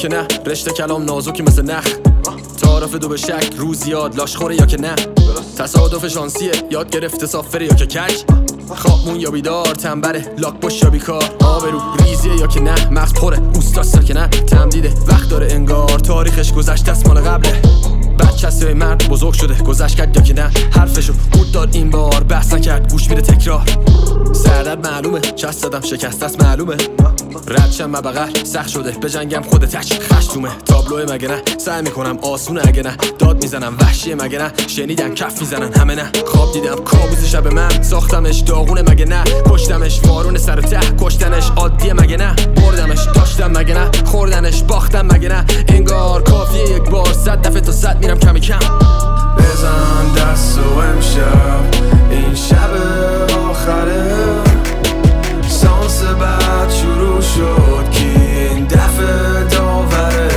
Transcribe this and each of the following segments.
که نه، رشته کلام نازکی مثل نخ. تعارف دو به شک، روز یاد لاش خوره یا که نه. تصادف شانسیه، یاد گرفته سافره یا که کج. خوابمون یا بیدار، تنبره لاک باش یا بیکار. آبرو ریزیه یا که نه، مغز پره اوستاستا که نه. تمدیده وقت داره انگار، تاریخش گذشته است مال قبله. بچه‌سه مرد بزرگ شده، گذشت کرد یا که نه. حرفشو بود داد این بار، بحث نکرد گوش میده تکرار. سردرد معلومه، چست دادم شکست است معلومه. ردشم مبغل سخت شده، به جنگم خود تچ خشتومه. تابلوه مگه نه، سعی میکنم آسونه اگه نه. داد میزنم وحشیه مگه نه، شنیدن کف میزنن همه نه. خواب دیدم کابوس شب من، ساختمش داغونه مگه نه. کشتمش وارون سر ته، کشتنش عادیه مگه نه. بردمش داشتم مگه نه، خوردنش باختم مگه نه. انگار کافیه یک بار، 100 دفعه تا 100 میرم کمی کم. بزن دست و امشب این شب آخره. سانس بعد شروع شد که این دفعه داوره.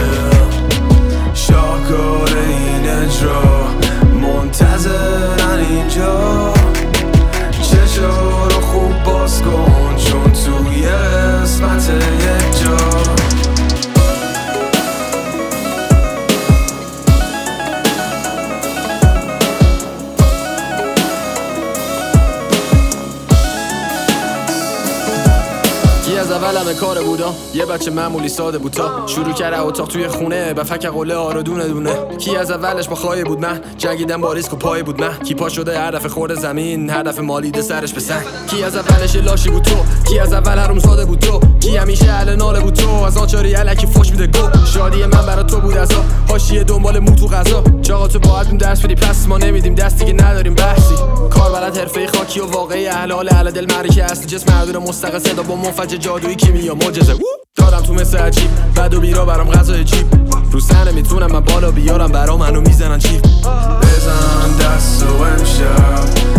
شاهکار این اجرا منتظرن اینجا. چشا رو خوب باز کن چون توی قسمت یک جا. از اول همه کار بودم، یه بچه معمولی ساده بود تا شروع کرده اتاق توی خونه به فک قله آرو دونه دونه. کی از اولش با خواهی بود من، جنگیدم با ریسک و پای بود من. کی پا شده هر دفعه خورده زمین، هر دفعه مالیده سرش به سنگ. کی از اولش لاشی بود تو، کی از اول حروم زاده بود تو. کی همیشه اهل ناله بود تو، از آنچاری الکی فوش میده گو. شادی من برا تو بود ازا، حاشیه دنبال مو تو غذا. چاقا تو باید بیم درس بدی پس ما نمیدیم دستی که نداریم بحثی. کار بلد حرفه خاکی و واقعی اهل دل معرکه است. جسم معدور مستقل صدا با منفجر جادویی کیمیا معجزه. دارم تو مثل عجیب بد و بیرا برام غذای جیب. رو سر نمیتونم من بالا بیارم برا منو میزنن چیپ. بزن دست و امشب